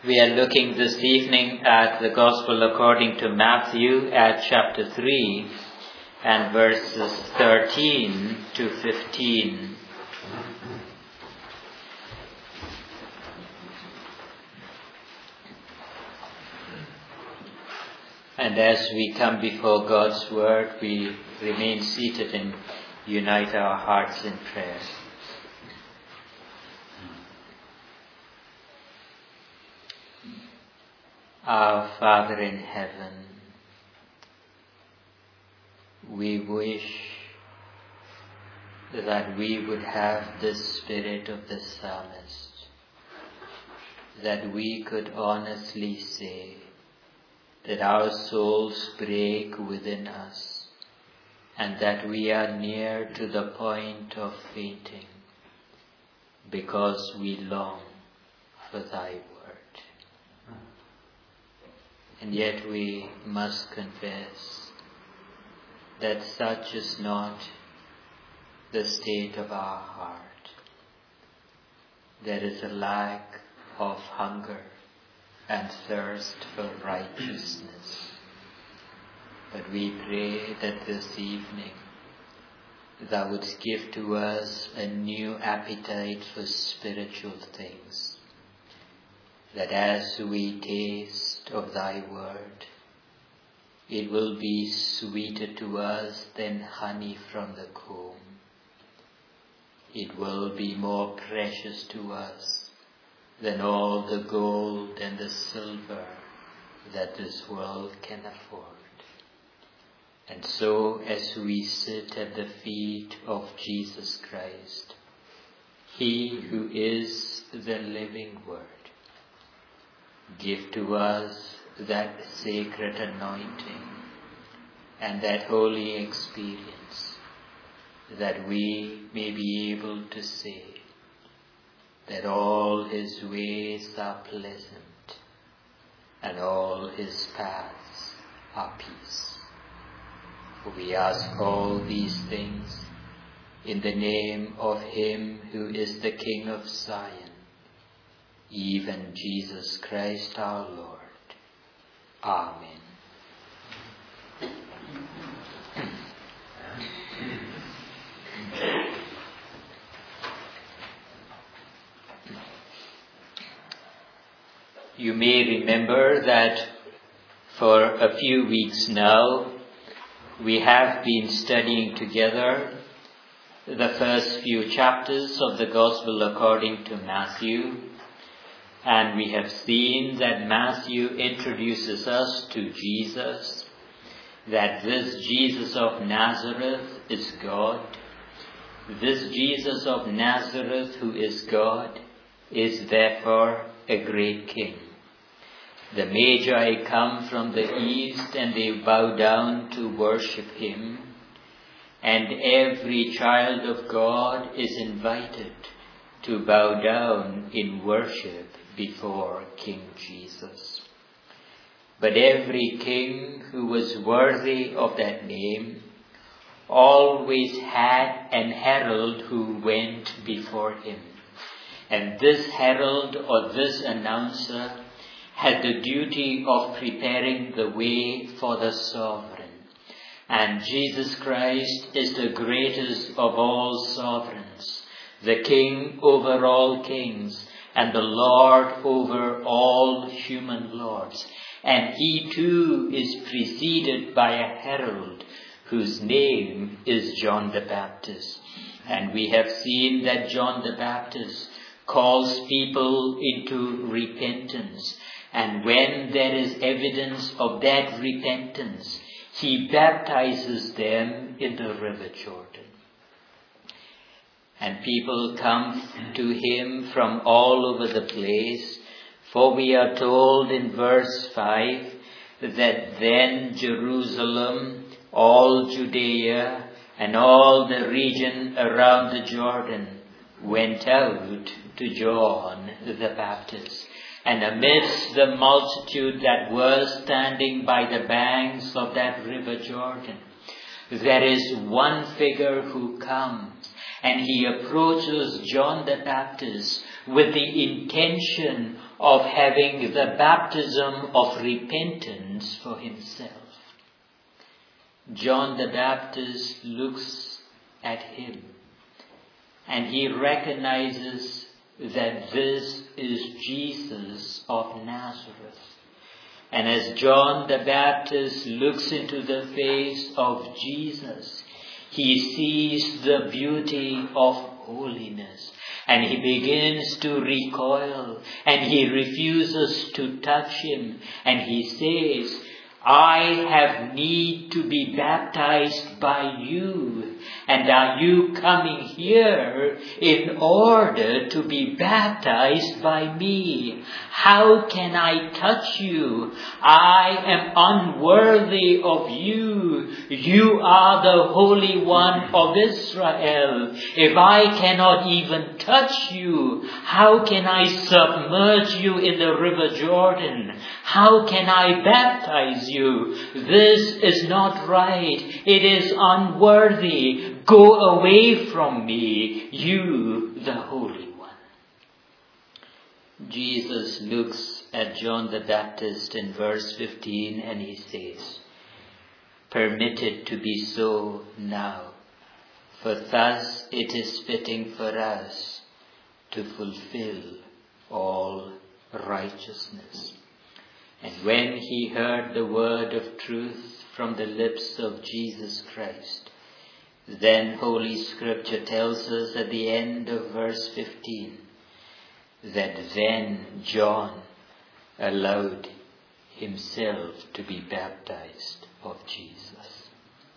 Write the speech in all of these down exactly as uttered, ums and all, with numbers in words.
We are looking this evening at the Gospel according to Matthew at chapter three and verses thirteen to fifteen. And as we come before God's Word, we remain seated and unite our hearts in prayer. Our Father in heaven, we wish that we would have the spirit of the psalmist, that we could honestly say that our souls break within us and that we are near to the point of fainting because we long for thy word. And yet we must confess that such is not the state of our heart. There is a lack of hunger and thirst for righteousness. But we pray that this evening thou wouldst give to us a new appetite for spiritual things, that as we taste of thy word, it will be sweeter to us than honey from the comb. It will be more precious to us than all the gold and the silver that this world can afford. And so, as we sit at the feet of Jesus Christ, he who is the living word, give to us that sacred anointing and that holy experience, that we may be able to say that all his ways are pleasant and all his paths are peace. For we ask all these things in the name of him who is the King of Zion, even Jesus Christ our Lord. Amen. You may remember that for a few weeks now we have been studying together the first few chapters of the Gospel according to Matthew. And we have seen that Matthew introduces us to Jesus, that this Jesus of Nazareth is God. This Jesus of Nazareth who is God is therefore a great king. The Magi come from the east and they bow down to worship him. And every child of God is invited to bow down in worship before King Jesus. But every king who was worthy of that name always had an herald who went before him. And this herald or this announcer had the duty of preparing the way for the sovereign. And Jesus Christ is the greatest of all sovereigns, the King over all kings, and the Lord over all human lords. And he too is preceded by a herald whose name is John the Baptist. And we have seen that John the Baptist calls people into repentance. And when there is evidence of that repentance, he baptizes them in the river Jordan. And people come to him from all over the place, for we are told in verse five that then Jerusalem, all Judea, and all the region around the Jordan went out to John the Baptist. And amidst the multitude that was standing by the banks of that river Jordan, there is one figure who comes. And he approaches John the Baptist with the intention of having the baptism of repentance for himself. John the Baptist looks at him and he recognizes that this is Jesus of Nazareth. And as John the Baptist looks into the face of Jesus, he sees the beauty of holiness. And he begins to recoil and he refuses to touch him. And he says, I have need to be baptized by you. And are you coming here in order to be baptized by me? How can I touch you? I am unworthy of you. You are the Holy One of Israel. If I cannot even touch you, how can I submerge you in the river Jordan? How can I baptize you? This is not right. It is unworthy. Go away from me, you the Holy One. Jesus looks at John the Baptist in verse fifteen and he says, permit it to be so now, for thus it is fitting for us to fulfill all righteousness. And when he heard the word of truth from the lips of Jesus Christ, then Holy Scripture tells us at the end of verse fifteen that then John allowed himself to be baptized of Jesus.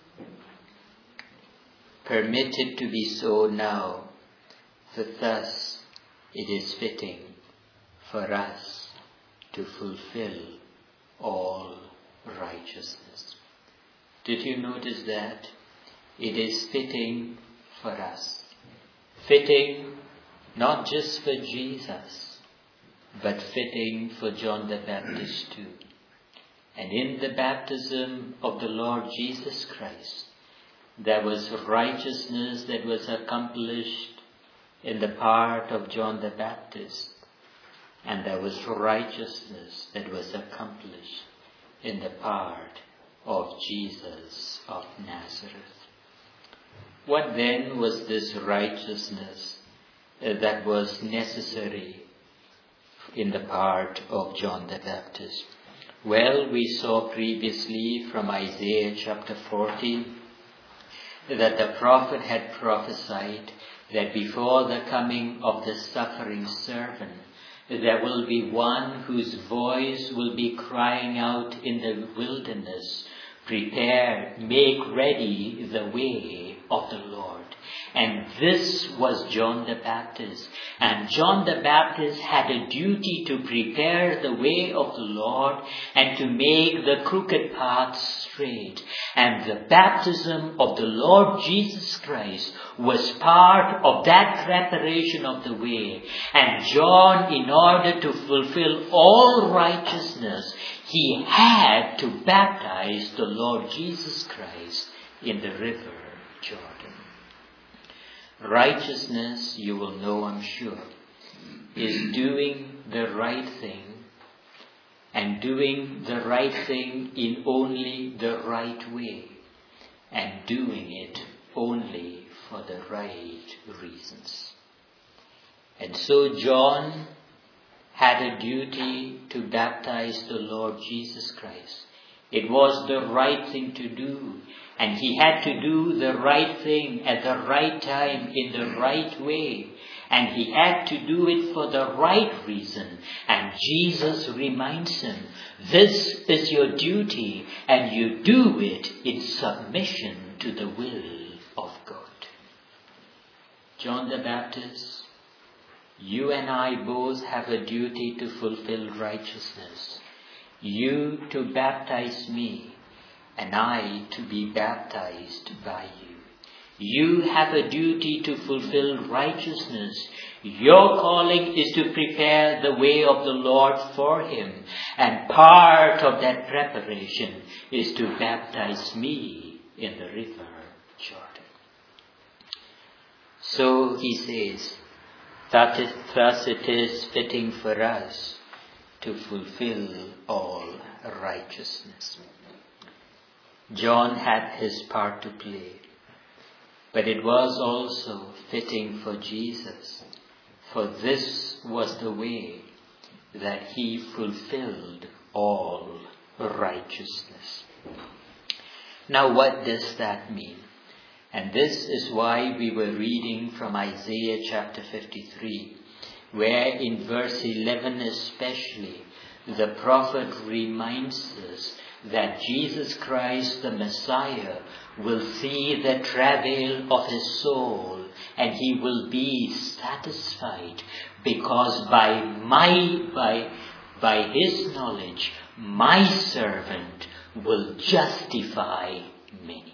Permit it to be so now, for thus it is fitting for us to fulfill all righteousness. Did you notice that? It is fitting for us. Fitting not just for Jesus, but fitting for John the Baptist too. And in the baptism of the Lord Jesus Christ, there was righteousness that was accomplished in the part of John the Baptist. And there was righteousness that was accomplished in the part of Jesus of Nazareth. What then was this righteousness uh, that was necessary in the part of John the Baptist? Well, we saw previously from Isaiah chapter forty that the prophet had prophesied that before the coming of the suffering servant, there will be one whose voice will be crying out in the wilderness, prepare, make ready the way of the Lord. And this was John the Baptist. And John the Baptist had a duty to prepare the way of the Lord and to make the crooked paths straight. And the baptism of the Lord Jesus Christ was part of that preparation of the way. And John, in order to fulfill all righteousness, he had to baptize the Lord Jesus Christ in the river Jordan. Righteousness, you will know, I'm sure, is doing the right thing and doing the right thing in only the right way and doing it only for the right reasons. And so John had a duty to baptize the Lord Jesus Christ. It was the right thing to do. And he had to do the right thing at the right time in the right way. And he had to do it for the right reason. And Jesus reminds him, this is your duty and you do it in submission to the will of God. John the Baptist, you and I both have a duty to fulfill righteousness. You to baptize me, and I to be baptized by you. You have a duty to fulfill righteousness. Your calling is to prepare the way of the Lord for him. And part of that preparation is to baptize me in the river Jordan. So he says, that is, thus it is fitting for us to fulfill all righteousness. John had his part to play, but it was also fitting for Jesus, for this was the way that he fulfilled all righteousness. Now, what does that mean? And this is why we were reading from Isaiah chapter fifty-three, where in verse eleven especially, the prophet reminds us that Jesus Christ the Messiah will see the travail of his soul and he will be satisfied, because by my by by his knowledge my servant will justify many.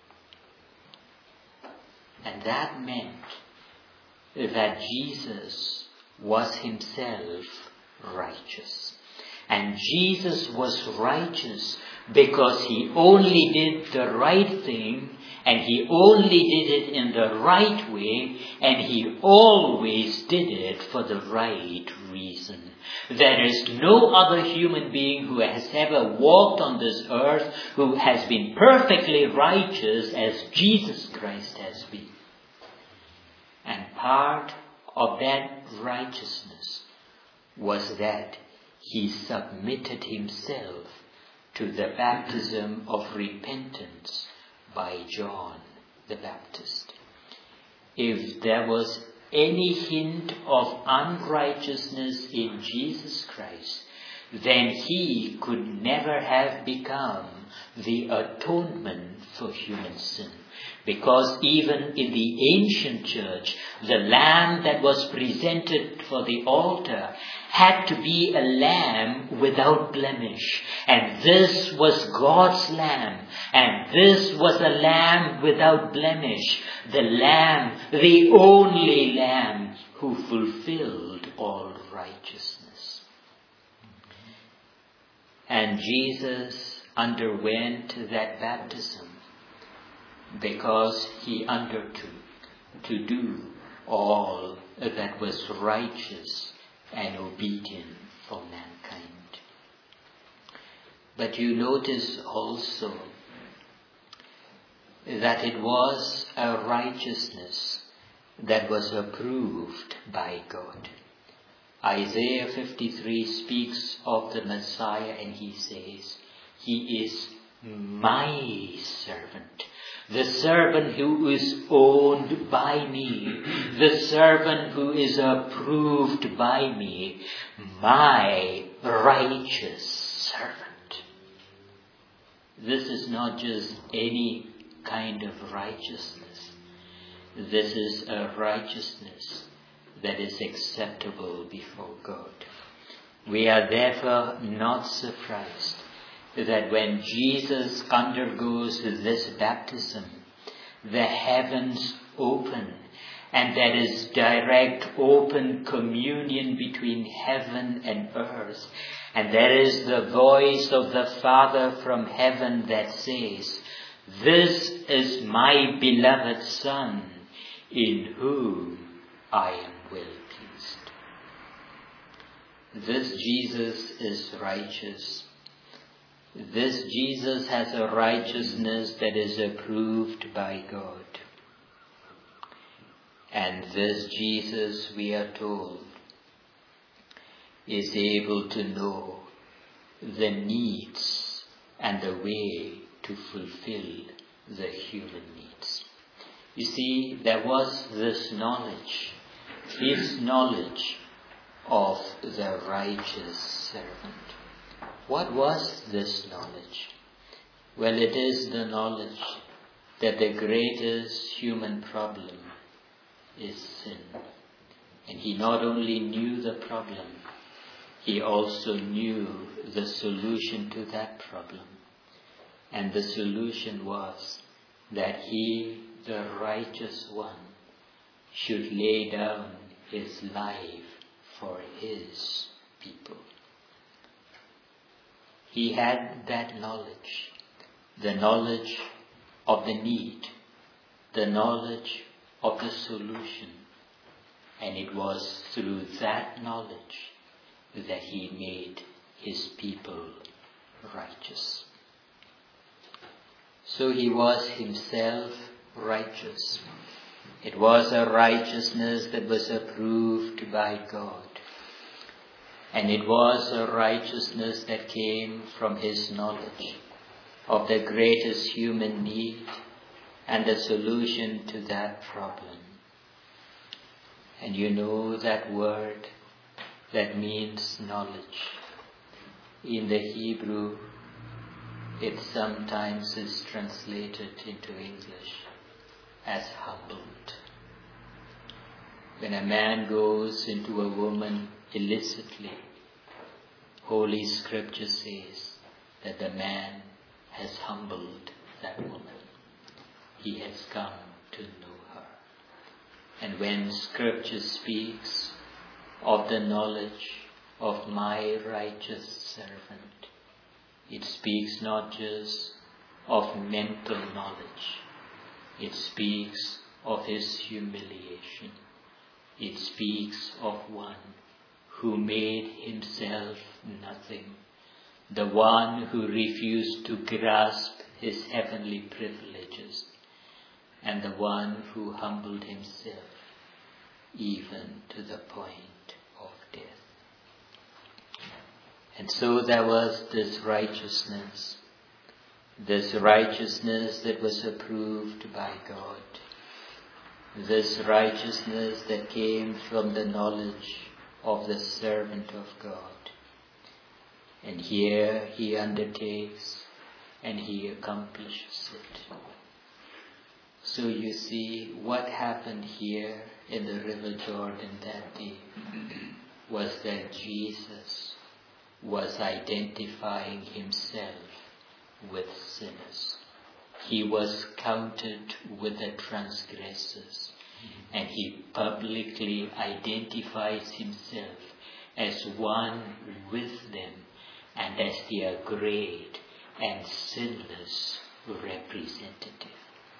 And that meant that Jesus was himself righteous. And Jesus was righteous because he only did the right thing, and he only did it in the right way, and he always did it for the right reason. There is no other human being who has ever walked on this earth who has been perfectly righteous as Jesus Christ has been. And part of that righteousness was that he submitted himself to the baptism of repentance by John the Baptist. If there was any hint of unrighteousness in Jesus Christ, then he could never have become the atonement for human sin. Because even in the ancient church, the lamb that was presented for the altar had to be a lamb without blemish. And this was God's lamb. And this was a lamb without blemish. The lamb, the only lamb who fulfilled all righteousness. And Jesus underwent that baptism because he undertook to do all that was righteous and obedient for mankind. But you notice also that it was a righteousness that was approved by God. Isaiah fifty-three speaks of the Messiah and he says, he is my servant. The servant who is owned by me. The servant who is approved by me. My righteous servant. This is not just any kind of righteousness. This is a righteousness that is acceptable before God. We are therefore not surprised that when Jesus undergoes this baptism, the heavens open, and there is direct open communion between heaven and earth. And there is the voice of the Father from heaven that says, "This is my beloved Son, in whom I am well pleased." This Jesus is righteous. This Jesus has a righteousness that is approved by God. And this Jesus, we are told, is able to know the needs and the way to fulfill the human needs. You see, there was this knowledge, his knowledge of the righteous servant. What was this knowledge? Well, it is the knowledge that the greatest human problem is sin. And he not only knew the problem, he also knew the solution to that problem. And the solution was that he, the righteous one, should lay down his life for his people. He had that knowledge, the knowledge of the need, the knowledge of the solution. And it was through that knowledge that he made his people righteous. So he was himself righteous. It was a righteousness that was approved by God. And it was a righteousness that came from his knowledge of the greatest human need and the solution to that problem. And you know that word that means knowledge. In the Hebrew, it sometimes is translated into English as humbled. When a man goes into a woman illicitly, Holy Scripture says that the man has humbled that woman. He has come to know her. And when Scripture speaks of the knowledge of my righteous servant, it speaks not just of mental knowledge. It speaks of his humiliation. It speaks of one who made himself nothing, the one who refused to grasp his heavenly privileges, and the one who humbled himself even to the point of death. And so there was this righteousness, this righteousness that was approved by God, this righteousness that came from the knowledge of the servant of God. And here he undertakes and he accomplishes it. So you see, what happened here in the River Jordan that day was that Jesus was identifying himself with sinners. He was counted with the transgressors, and he publicly identifies himself as one with them and as their great and sinless representative.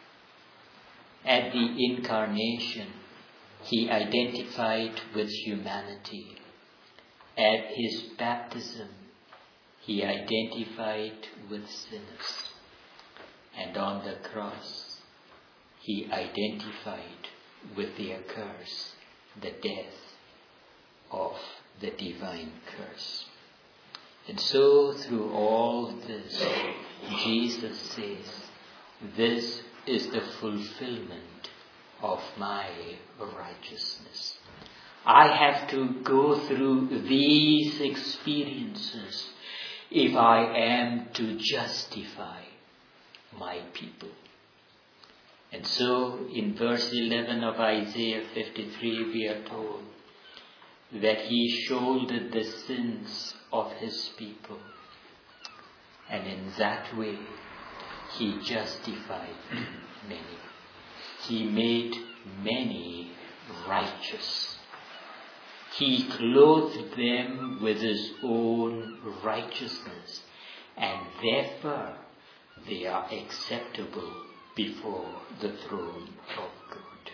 At the incarnation, he identified with humanity. At his baptism, he identified with sinners. And on the cross, he identified with their curse, the death of the divine curse. And so through all this, Jesus says, this is the fulfillment of my righteousness. I have to go through these experiences if I am to justify my people. And so in verse eleven of Isaiah fifty-three we are told that he shouldered the sins of his people, and in that way he justified many. He made many righteous. He clothed them with his own righteousness, and therefore they are acceptable before the throne of God.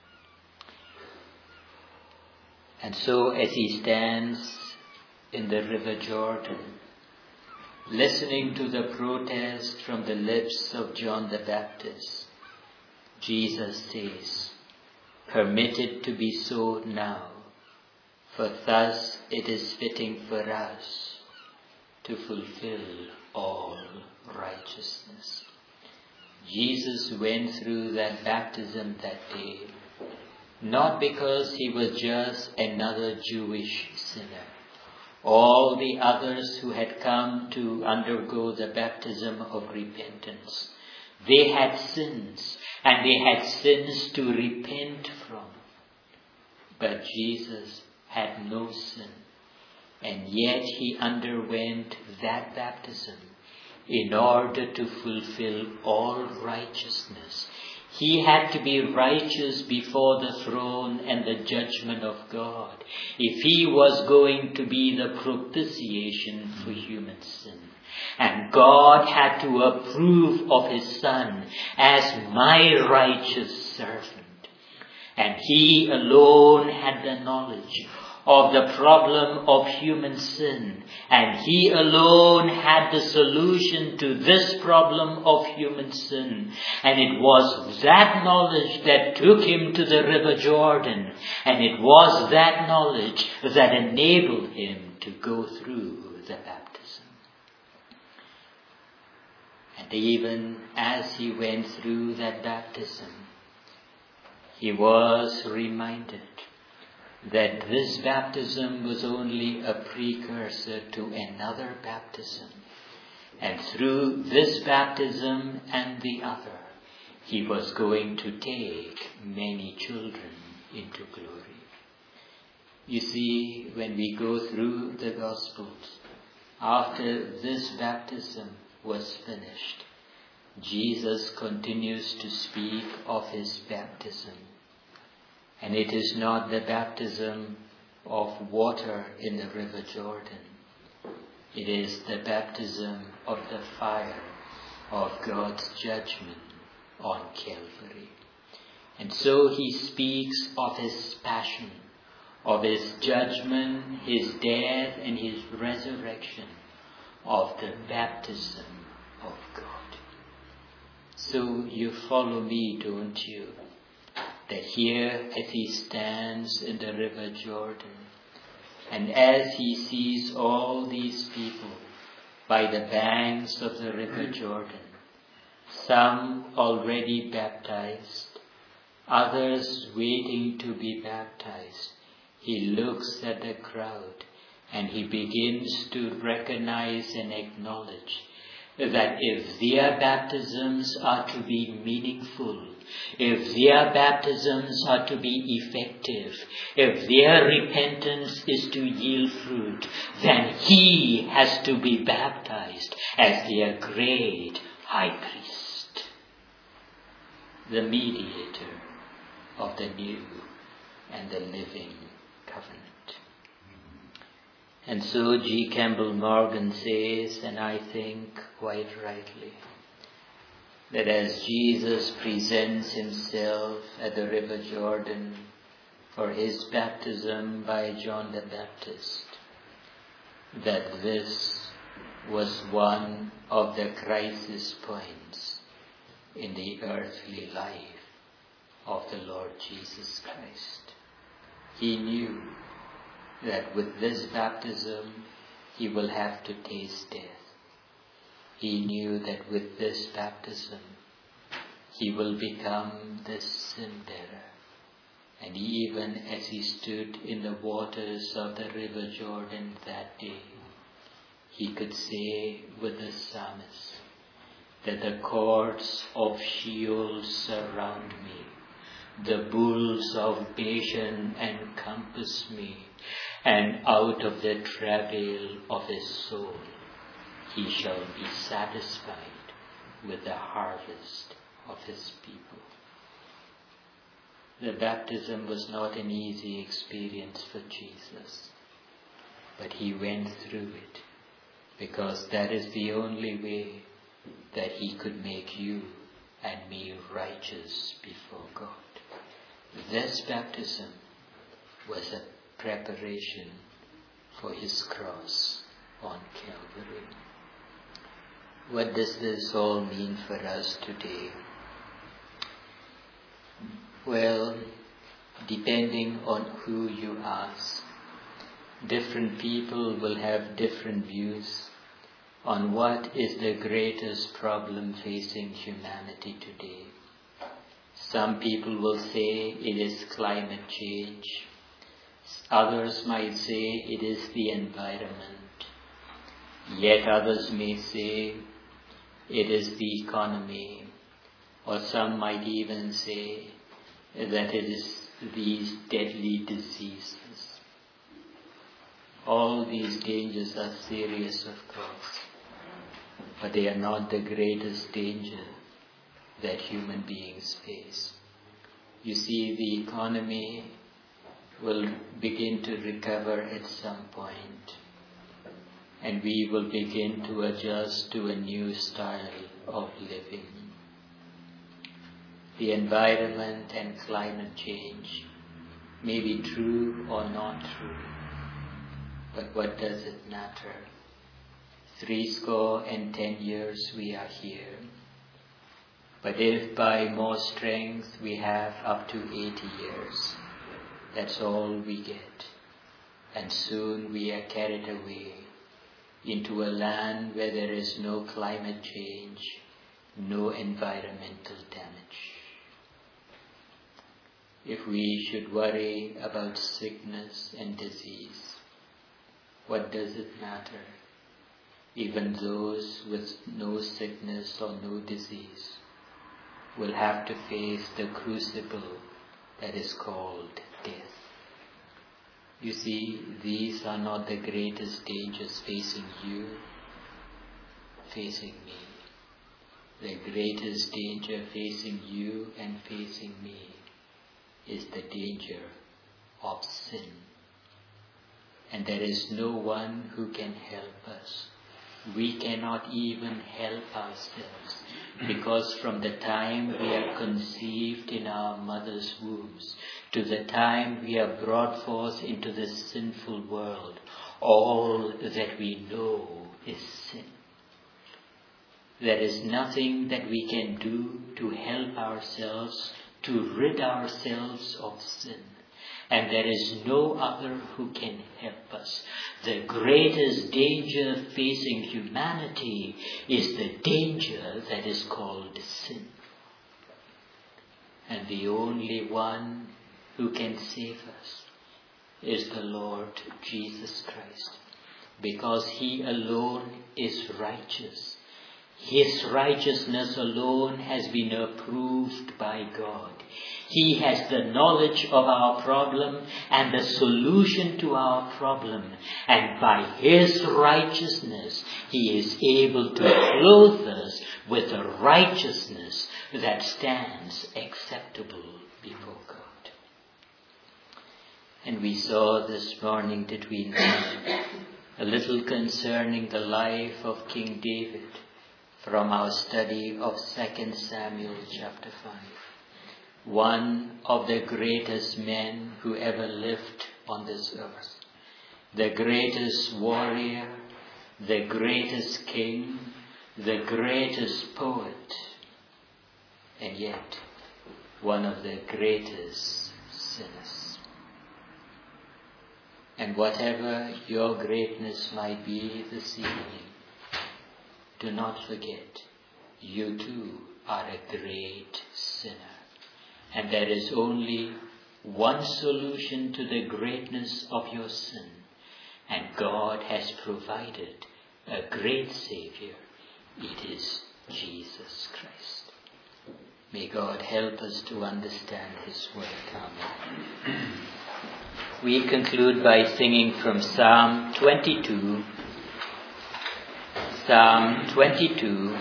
And so as he stands in the River Jordan, listening to the protest from the lips of John the Baptist, Jesus says, permit it to be so now, for thus it is fitting for us to fulfill all righteousness. Jesus went through that baptism that day, not because he was just another Jewish sinner. All the others who had come to undergo the baptism of repentance, they had sins, and they had sins to repent from. But Jesus had no sin, and yet he underwent that baptism in order to fulfill all righteousness. He had to be righteous before the throne and the judgment of God if he was going to be the propitiation for human sin. And God had to approve of his Son as my righteous servant. And he alone had the knowledge of the problem of human sin. And he alone had the solution to this problem of human sin. And it was that knowledge that took him to the river Jordan. And it was that knowledge that enabled him to go through the baptism. And even as he went through that baptism, he was reminded that this baptism was only a precursor to another baptism. And through this baptism and the other, he was going to take many children into glory. You see, when we go through the Gospels, after this baptism was finished, Jesus continues to speak of his baptism. And it is not the baptism of water in the river Jordan. It is the baptism of the fire of God's judgment on Calvary. And so he speaks of his passion, of his judgment, his death, and his resurrection, of the baptism of God. So you follow me, don't you? That here as he stands in the river Jordan, and as he sees all these people by the banks of the river Jordan, some already baptized, others waiting to be baptized, he looks at the crowd and he begins to recognize and acknowledge that if their baptisms are to be meaningful, if their baptisms are to be effective, if their repentance is to yield fruit, then he has to be baptized as their great high priest, the mediator of the new and the living covenant. And so G. Campbell Morgan says, and I think quite rightly, that as Jesus presents himself at the river Jordan for his baptism by John the Baptist, that this was one of the crisis points in the earthly life of the Lord Jesus Christ. He knew that with this baptism he will have to taste death. He knew that with this baptism he will become the sin bearer. And even as he stood in the waters of the river Jordan that day, he could say with the psalmist that the cords of Sheol surround me, the bulls of Bashan encompass me, and out of the travail of his soul he shall be satisfied with the harvest of his people. The baptism was not an easy experience for Jesus, but he went through it because that is the only way that he could make you and me righteous before God. This baptism was a preparation for his cross on Calvary. What does this all mean for us today? Well, depending on who you ask, different people will have different views on what is the greatest problem facing humanity today. Some people will say it is climate change. Others might say it is the environment. Yet others may say it is the economy. Or some might even say that it is these deadly diseases. All these dangers are serious, of course, but they are not the greatest danger that human beings face. You see, the economy will begin to recover at some point, and we will begin to adjust to a new style of living. The environment and climate change may be true or not true, but what does it matter? Three score and ten years we are here. But if by more strength we have up to eighty years, that's all we get. And soon we are carried away into a land where there is no climate change, no environmental damage. If we should worry about sickness and disease, what does it matter? Even those with no sickness or no disease will have to face the crucible that is called death. You see, these are not the greatest dangers facing you, facing me. The greatest danger facing you and facing me is the danger of sin. And there is no one who can help us. We cannot even help ourselves, because from the time we are conceived in our mother's wombs to the time we are brought forth into this sinful world, all that we know is sin. There is nothing that we can do to help ourselves, to rid ourselves of sin. And there is no other who can help us. The greatest danger facing humanity is the danger that is called sin. And the only one who can save us is the Lord Jesus Christ, because He alone is righteous. His righteousness alone has been approved by God. He has the knowledge of our problem and the solution to our problem. And by His righteousness, He is able to clothe us with a righteousness that stands acceptable before God. And we saw this morning that we know a little concerning the life of King David from our study of Second Samuel chapter five. One of the greatest men who ever lived on this earth. The greatest warrior, the greatest king, the greatest poet, and yet one of the greatest sinners. And whatever your greatness might be this evening, do not forget, you too are a great sinner. And there is only one solution to the greatness of your sin. And God has provided a great Savior. It is Jesus Christ. May God help us to understand His word. Amen. We conclude by singing from Psalm twenty-two. Psalm twenty-two,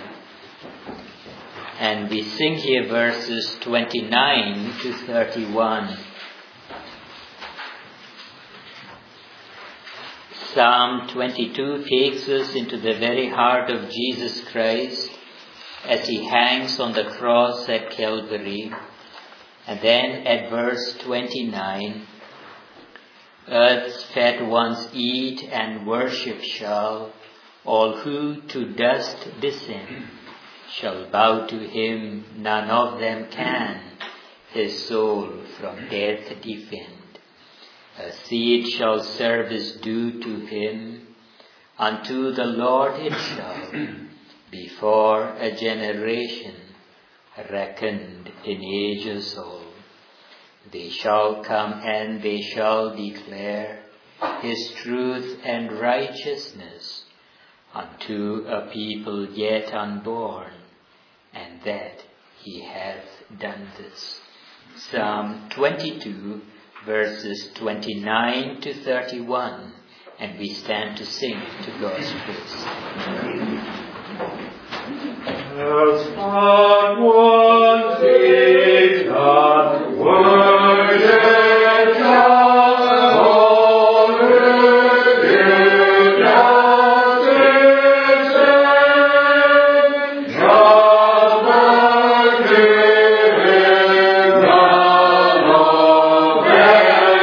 and we sing here verses twenty-nine to thirty-one. Psalm twenty-two takes us into the very heart of Jesus Christ as He hangs on the cross at Calvary. And then at verse twenty-nine, earth's fat ones eat and worship shall, all who to dust descend shall bow to Him, none of them can His soul from death defend. A seed shall service do to Him, unto the Lord it shall, before a generation, reckoned in ages old. They shall come and they shall declare His truth and righteousness unto a people yet unborn, and that He hath done this. Psalm twenty-two, verses twenty-nine to thirty-one, and we stand to sing to God's praise. As fat ones eat and worship shall, all who do dust descend shall bow to Him, none of them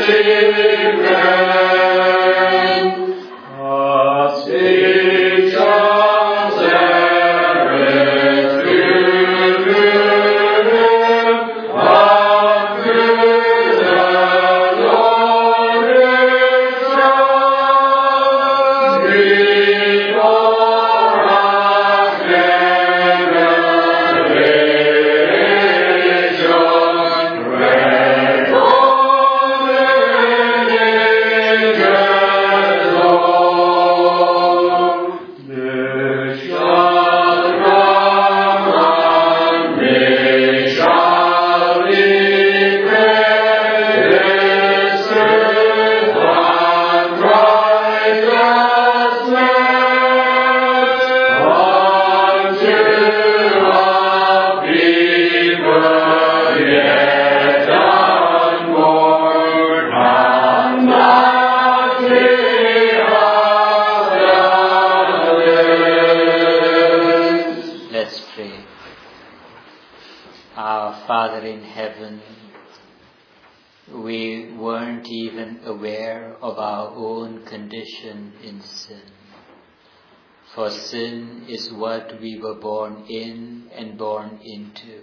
For sin is what we were born in and born into,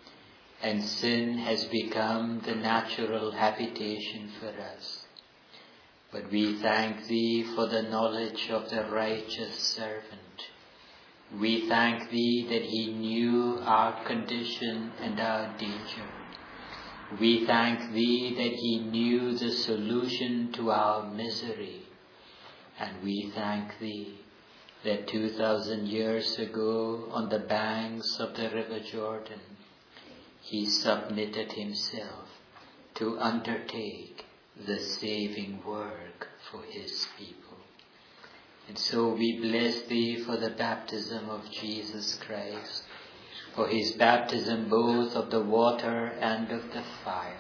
and sin has become the natural habitation for us. But we thank Thee for the knowledge of the righteous servant. We thank Thee that he knew our condition and our danger. We thank Thee that he knew the solution to our misery. And we thank Thee that two thousand years ago on the banks of the river Jordan, he submitted himself to undertake the saving work for his people. And so we bless Thee for the baptism of Jesus Christ, for his baptism both of the water and of the fire.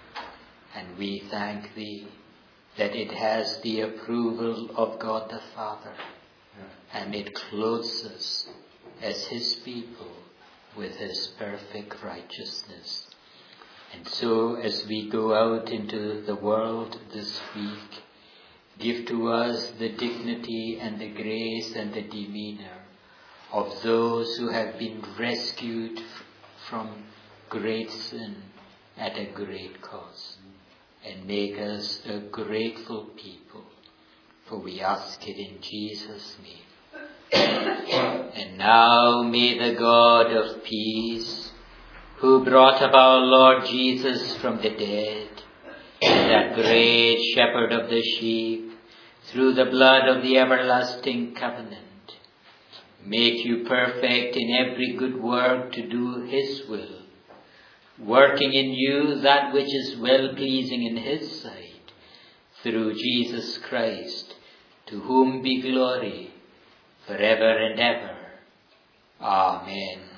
And we thank Thee that it has the approval of God the Father, and it clothes us as his people with his perfect righteousness. And so as we go out into the world this week, give to us the dignity and the grace and the demeanor of those who have been rescued from great sin at a great cost, and make us a grateful people, for we ask it in Jesus' name. And now may the God of peace, who brought up our Lord Jesus from the dead, that great shepherd of the sheep, through the blood of the everlasting covenant, make you perfect in every good work to do his will, working in you that which is well-pleasing in his sight, through Jesus Christ, to whom be glory forever and ever. Amen.